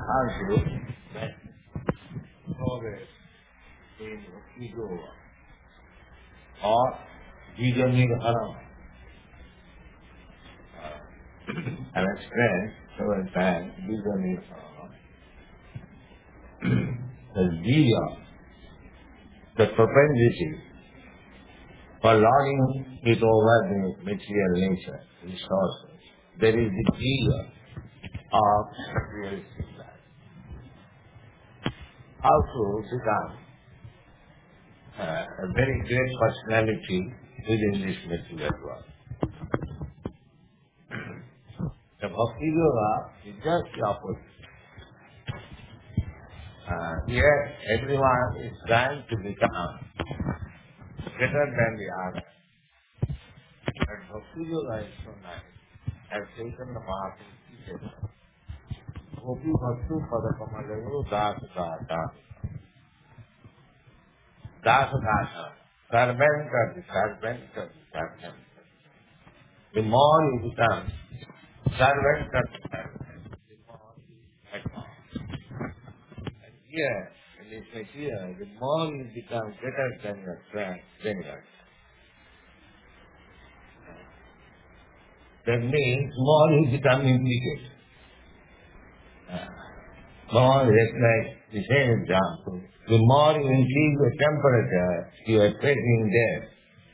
Also, that progress in ego or ego nirvana. I've explained several times ego nirvana. The ego, the propensity for lording it over the material nature, resources. There is the ego of materialistic life. How to become a very great personality within this material world. The Bhakti Yoga is just the opposite. Here, everyone is trying to become better than the other. But Bhakti Yoga is so nice. Has taken the path in teachers. Gopi Bhaktu Padakamalayuru Dasa Dasa. Dasa Dasa. Servant of the servant of the servant. The more you become servant of the servant, the more you advance. And here, in this material, the more you become better than your friend, then you are. That means more you become implicated. More, just like the same example, the more you increase the temperature, you are threatening death.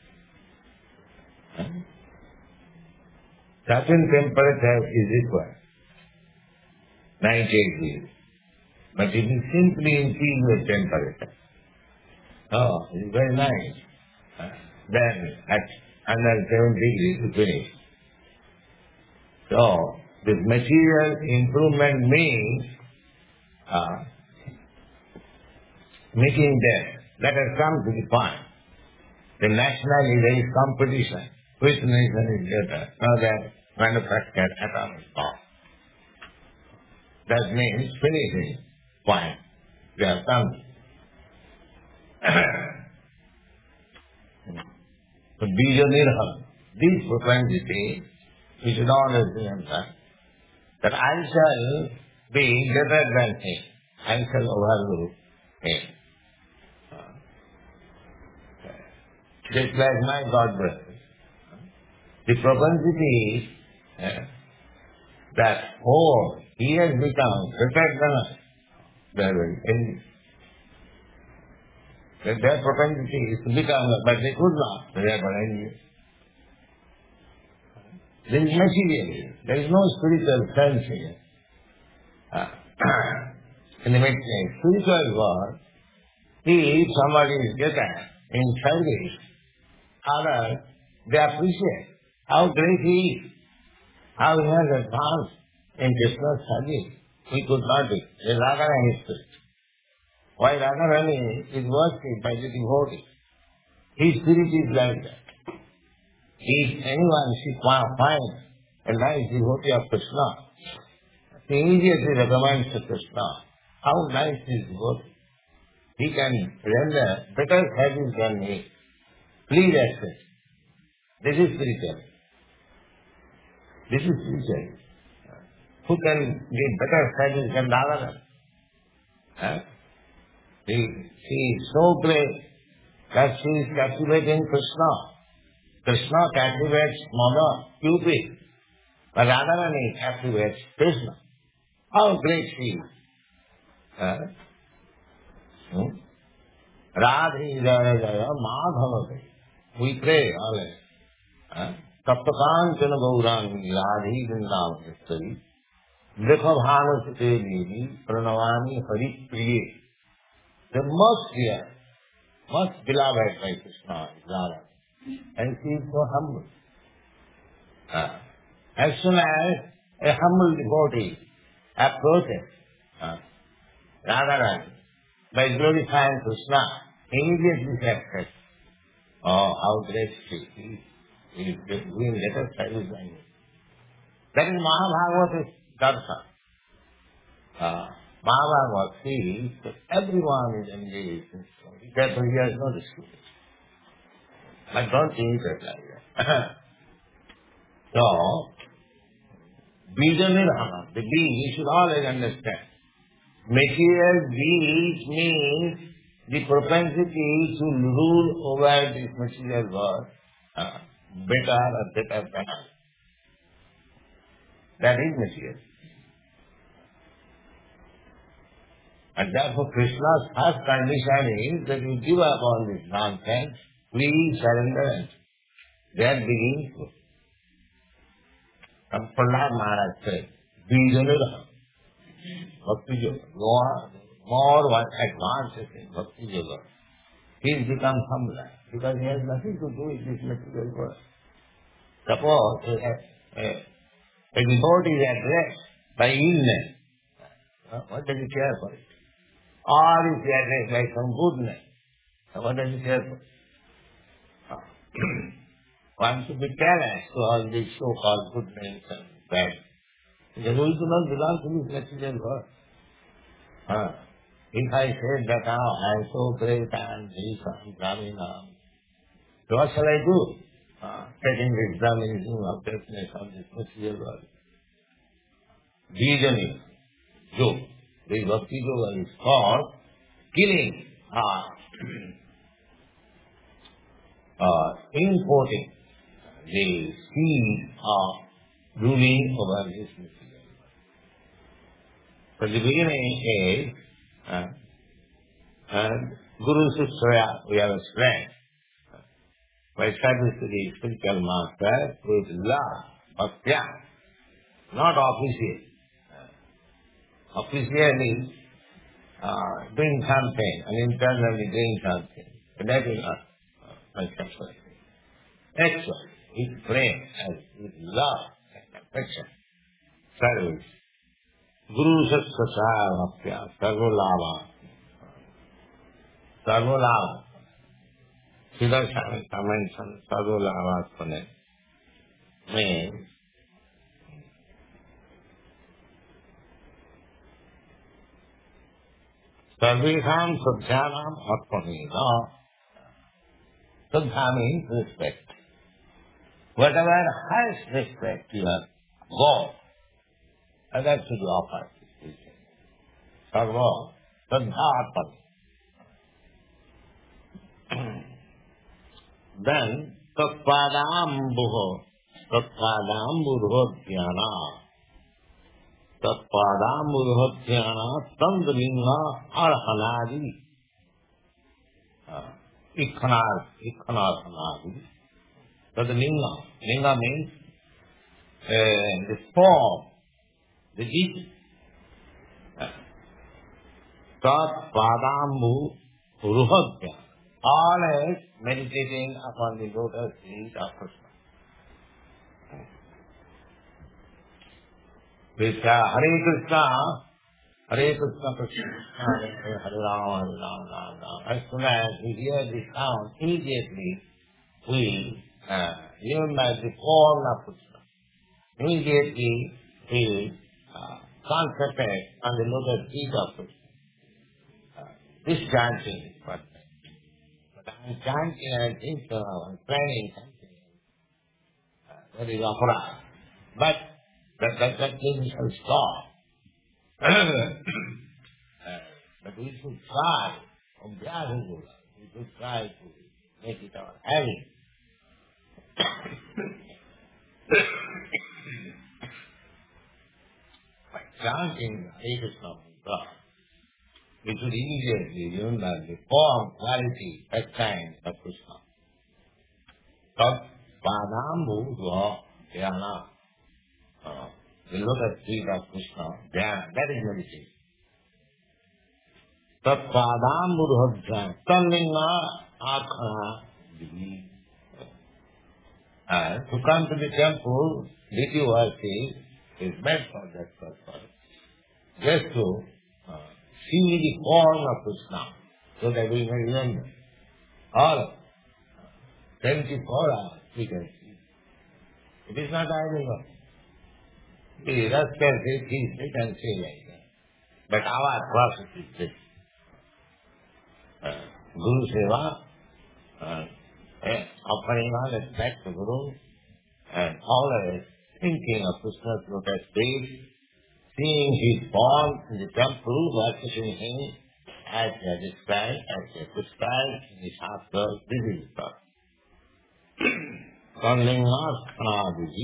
Certain temperature is required, 98 degrees. But if you simply increase the temperature, it's very nice. Then at 107 degrees you finish. So, this material improvement means making death. Let us come to the point. The nationally there is competition. Which nation is better? Now that manufactured atomic bomb. That means finishing point. We have come. So bija nirham. This propensity, we should always remember that I shall be better than him. I shall overlook him. Just like my God brother. The propensity that, he has become better than us. Their propensity is to become, but they could not. Therefore, there is material. There is no spiritual sense here. In the spiritual world, if somebody is better in service, others, they appreciate how great he is, how he has advanced in Krishna's service. We could not do. The Radharani spirit. Why Radharani is worshipped by the devotee? His spirit is like that. If anyone she finds a nice devotee of Krishna, he immediately recommends to Krishna how nice his devotee. He can render better service than me. Please accept. This is spiritual. This is spiritual. Who can give better service than Radharani? She is so great that she is captivating Krishna. Krishna captivates Mother, Cupid. But Radharani captivates Krishna. How great she is. Radhe Jaya Jaya Madhava Jaya. We pray always. Taptakanchana Gaurangi Radhe Vrindavamestari Dekha Bhanasate Devi Pranavami Hari Priye. The most dear, most beloved by Krishna is Radha. And she is so humble. As soon as a humble devotee approaches Radharani by glorifying Krishna, immediately she accepts. Oh, how great she is. He is doing better service than me. That is Mahabhagavata's darshan. Mahabhagavata sees that everyone is engaged in story. Therefore he has no dispute. But don't think it like that. So, Bija Nirhama, the being, you should always understand Material deeds means the propensity to rule over this material world better or better than us. That is material. And therefore Krishna's first condition is that you give up all this nonsense, please surrender and then begin to. And Prahlad Maharaj said, Bijanura, Bhakti Yoga, more advanced in Bhakti Yoga. He's become humbler because he has nothing to do with this material world. Suppose a devotee is addressed by illness, what does he care for it? Or if he is addressed by some goodness, what does he care for it? One should be careless to all these so-called good names and bad. Because we do not belong to this material world. If I say that now I am so great and this and Brahmana, so what shall I do? Taking the examination of greatness of this material world. Reasoning, yoga. This Bhakti Yoga is called killing importing the seed of ruling over this material world. So the beginning is Guru Sushraya, we have a strength. By service to the spiritual master with love, bhaktya, not official. Officially doing something and internally doing something. But that is not conceptual. Actually, with prayer and with love and affection, service. Guru Satsasaya Bhaktya, Sarvolava. Sarvolava. Siddhartha comments on Sarvolava Spane means Sarvesham Sadhyanam Atmanena. Sadhya means respect. Whatever highest respect you have got, that should be offered. Sarva Sadhya Atmanena. Then Tatpadambuho Dhyana. Tatpadambuho Dhyana Tandlinga Arhanadi. Ikhanarhanadi. Tadlinga. Linga means the form, the deed. Tatpadambu Ruhodhyana. Always meditating upon the lotus feet of Krishna. Hare Krishna, Krishna Krishna, Hare Rama, Rama Rama. As soon as we hear this sound, immediately we remember the form of Krishna. Immediately we concentrate on the lotus feet of Krishna. This chanting is perfect. I'm chanting and I think so, I'm planning something. That is opera. But that thing shall stop. But we should try, we should try to make it our habit. By chanting Hare Krishna mantra, we should immediately remember the form, quality, time of Krishna. Tat Padambu Dhyana. The lotus feet of Krishna, Dhyana, that is meditation. Tat Padambu Dhyana. Tanlinga Akhana. To come to the temple, deity worship is meant for that purpose. Just to see the form of Krishna, so that we may remember. All 24 hours we can see. It is not idle. The rest can say things, they can say like that. But our process is this. Guru Seva, offering all respect to Guru, and always thinking of Krishna's lotus feet, seeing his form in the temple, worshipping him as they are described, as they are prescribed in the Shastra. This is the Kanlingaskanadiji.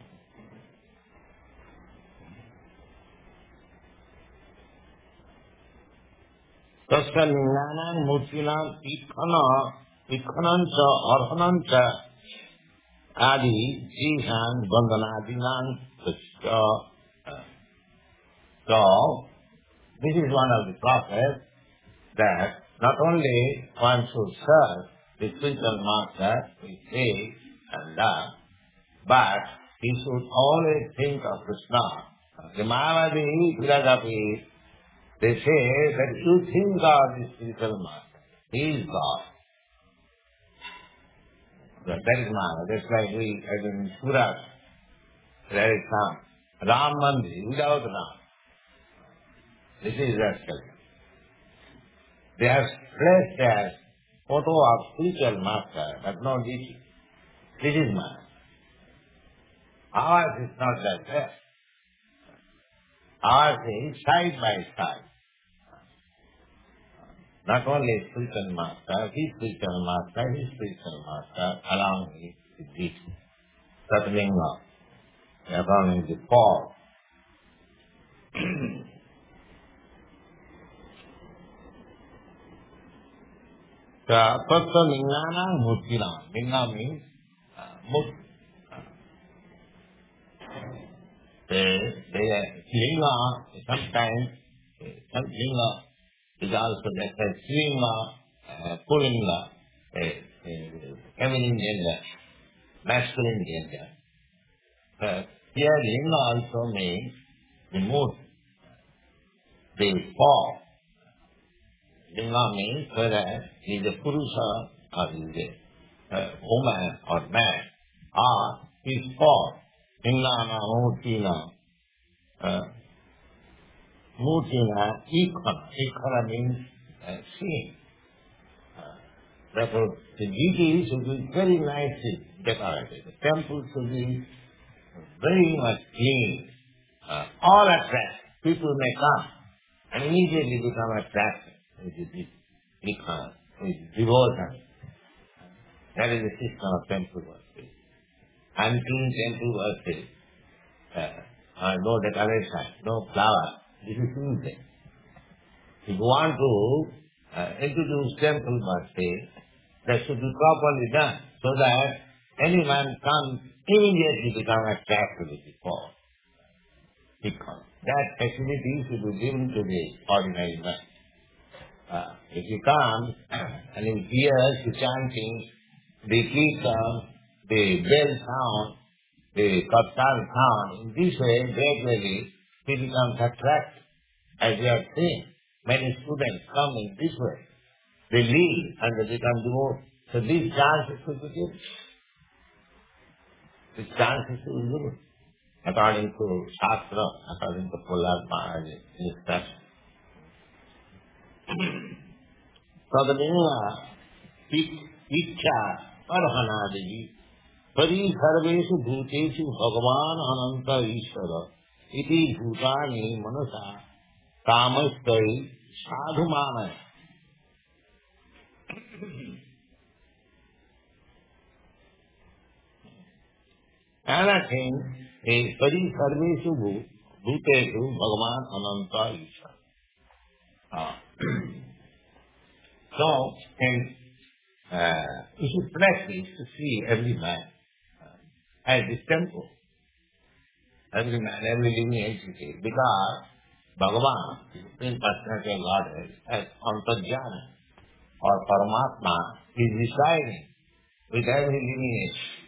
Tasya linganam murtinam ikhanancha arhanancha adi jihan vandanadinam. So, this is one of the process that not only one should serve the spiritual master with faith and love, but he should always think of Krishna. The Mayavadi philosophy, they say that you think of the spiritual master. He is God. That is Maya. That's why we, as in Surat, there is some Ram Mandir without Ram. This is their culture. They have placed as photo of spiritual master, but no deity. This is Maya. Ours is not like that. Ours is side by side. Not only spiritual master, his spiritual master, along with the deity. Satlinga, according to Paul. Tattva lingana murtina. Linga means murti. Linga, sometimes, some linga is also like a slinga, pullinga, feminine gender, masculine gender. Here linga also means the mood, the form. Linga means whether he is a Purusha or he is a woman or man, or his form. Lingana, Murtina, Murtina, Ikana. Ikana means seeing. Therefore, the deity should be very nicely decorated. The temple should be very much clean. All attract. People may come and immediately become attracted with this Ikana, with devotion. That is the system of temple worship. Unclean temple worship. No decoration, no flower. This is easy. If you want to introduce temple worship, that should be properly done so that any man comes immediately become attracted with the form. That facility should be given to the ordinary man. If he comes and he hears the chanting, the kirtan, the bell sound, the kartan sound, in this way, gradually, he becomes attracted. As we have seen, many students come in this way. They leave and they become devoted. So these chances should be given. These chances should be given. According to Shastra, according to Prahlad Maharaj's instruction. So the meaning Ichha Arhanadiji Pari Sarveshu Bhuteshu Bhagavan Ananta Ishvara Iti Bhutani Manasa Kamastai Sadhumana. Another thing is Pari Sarveshu Bhuteshu Bhagavan Ananta Ishvara. So, you should practice to see every man as this temple. Every man, every living entity. Because Bhagavan, the Supreme Personality of Godhead, as Antarjana or Paramatma, is residing with every living entity.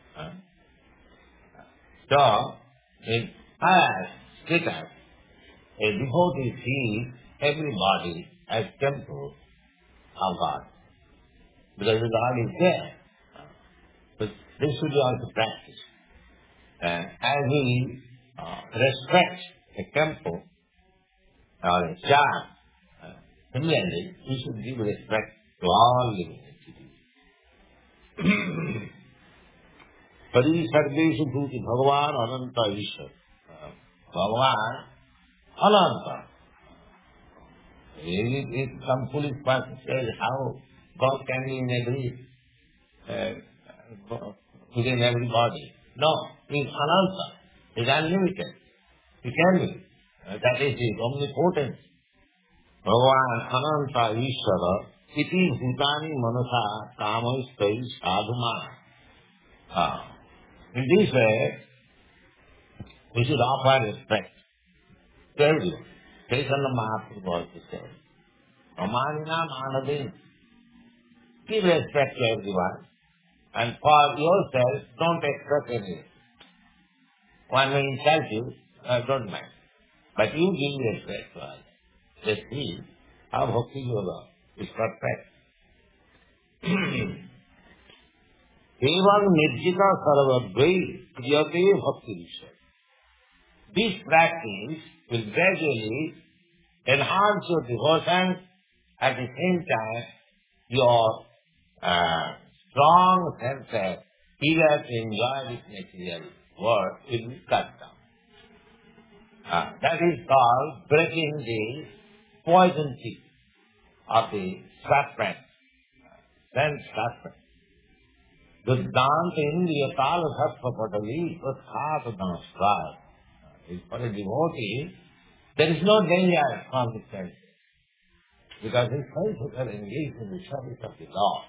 So, in as status, a devotee sees everybody as temple of God. Because God is there. But this should be also practiced. As we respect a temple or a child, similarly, we should give respect to all living entities. Pari Sarveshu Bhuti Bhagavan Ananta Ishwar. Bhagavan Ananta. If some foolish person says how God can be in within everybody. No, he is Ananta. He is unlimited. He can be. That is his omnipotence. Bhagavan Ananta Ishvara iti bhutani manasa kamastai sadhuma. In this way, we should offer respect to everyone. Chaitanya Mahaprabhu also said, Amanina Manadin. Give respect to everyone. And for yourself, don't expect anything. One may insult you, don't mind. But you give respect to others. Just see how Bhakti Yoga is perfect. Evam nirjita sarvadvai kriyate bhakti vishaya. This practice will gradually enhance your devotion. At the same time, your strong sense of eager to enjoy this material world will be cut down. That is called breaking the poison teeth of the serpent, sense serpent. Duddhanta Indriya Kala Sattva Patali Prasthata Namaskar. For a devotee, there is no danger from the senses, because his senses are engaged in the service of the Lord.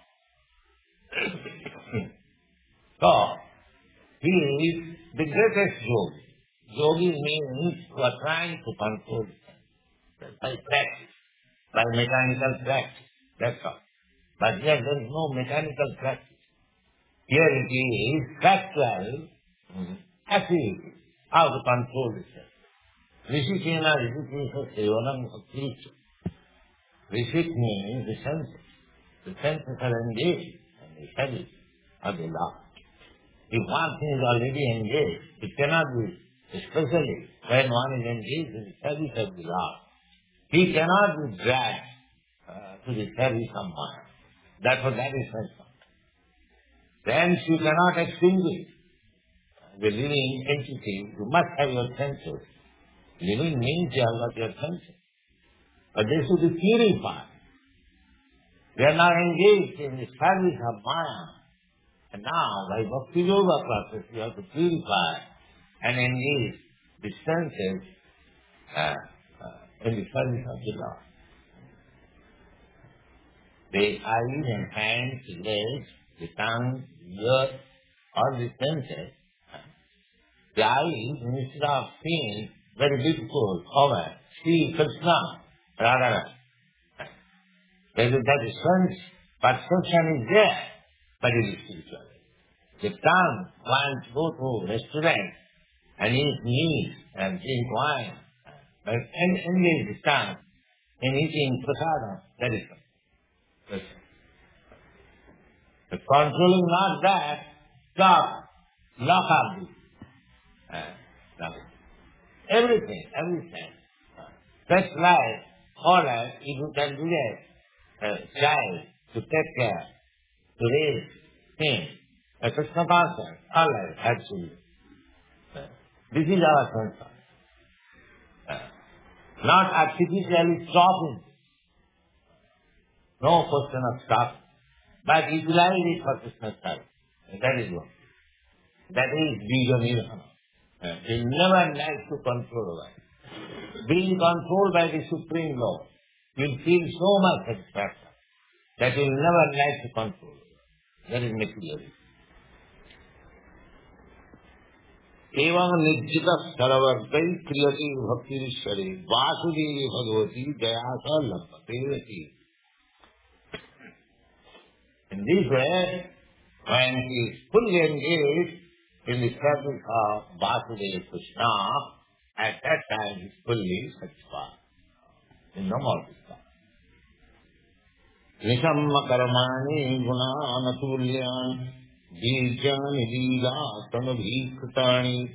So, he is the greatest yogi. Yogi means who are trying to control the senses by practice, by mechanical practice, that's all. But here there is no mechanical practice. Here it is factual activity, how to control the senses. Rishikena Rishikesha Sevanam Bhakti. Rishik means the senses. The senses are engaged in the service of the Lord. If one thing is already engaged, it cannot be, especially when one is engaged in the service of the Lord. He cannot be dragged to the service of Maya. Therefore that is sense. Then you cannot extinguish the living entity. You must have your senses. Living means you have got your senses. But they should be purified. They are now engaged in the service of Maya. And now, by Bhakti Yoga process, you have to purify and engage the senses in the service of the Lord. The eyes and hands, the legs, the tongue, the ear, all the senses. The eyes, instead of seeing very beautiful over, see Krishna, Radha. That is sense, perception is there, but it is spiritual. The tongue wants to go to restaurant and eat meat and drink wine, but engage the tongue in eating prasadam, that is Krishna. But controlling not that, stop, lock up this. Everything. That's life. All right, if you can do that, child, to take care, to raise him, a Krishna conscience, all right, actually. This is our concern. Not artificially stopping. No question of stopping. But utilize it for Krishna's service. That is one. That is Bija Nirvana. You never like to control life. Being controlled by the Supreme Lord, you'll feel so much satisfaction that you'll never like to control it. That is materialism. Evam nirjita saravardai kriyati bhaktirishwari vasudevi bhagavati jayasa lampatevati. In this way, when he is fully engaged in the service of Vasudeva Krishna, at that time he is fully satisfied. In no more discount. Nishamma karmani gunanatulyan dijjani lila tanubhikritani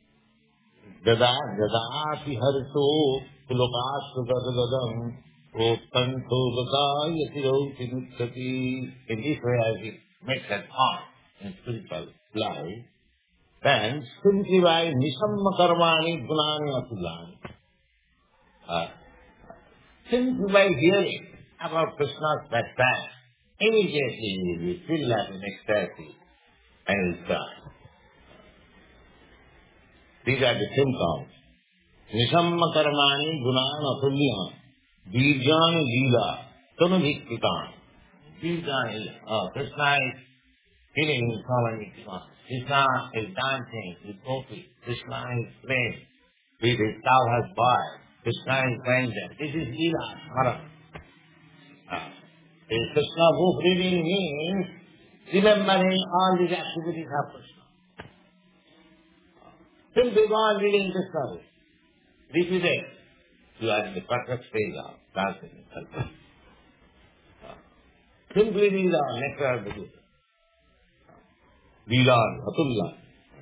dadati harso kulokasvagadam otanto gadayati rauti nukkati. In this way, as he makes that point in spiritual life, then simply by nisamma karmani gunani atulani. Simply by hearing about Krishna's pastime, immediately he will be filled up in ecstasy and will start. These are the symptoms. Nisamma karmani gunana tulyam dirjana jila tanubhikritam. Krishna is healing following Krishna. Krishna is dancing with Gopi. Krishna is playing with his cowherd boy. Krishna is playing there. This is Leela, Maran. Krishna book reading means remembering all these activities of Krishna. Simply go on reading Krishna. Repeat it. You are in the perfect stage of dancing in culture. Simply read the nectar of the Buddha. Leela, Atulya.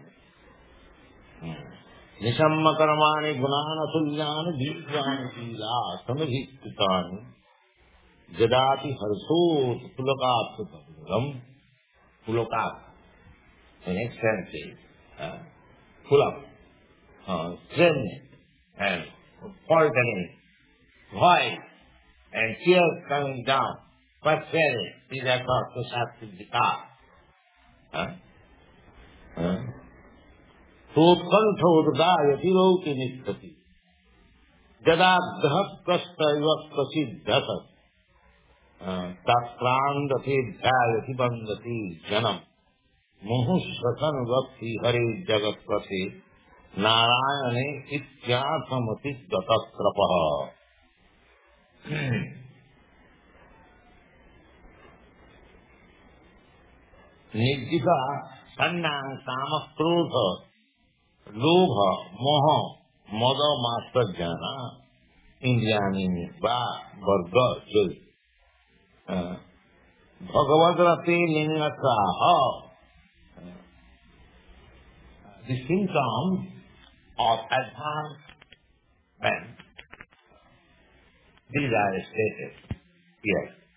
Nisamma karmani gunana tulyani dirjani leela samabhikritani jadati harsot pulakapsatam pulakap. The next sentence is pulak, strength and faltering voice and tears coming down. First phrase, these are called Kushaktidika. Sotkanthotgayati rauti nistati jada dhak kasta iva prasidhasat takrandati dhyayati bandati janam muhushasan vakti hare jagatpati narayane ityathamati gatatrapaha. Nijjita sannang kama krodha lobha moha mada matsarjana indriyani va varga jai bhagavadrati lingasaha. The symptoms of advanced man, these are stated here.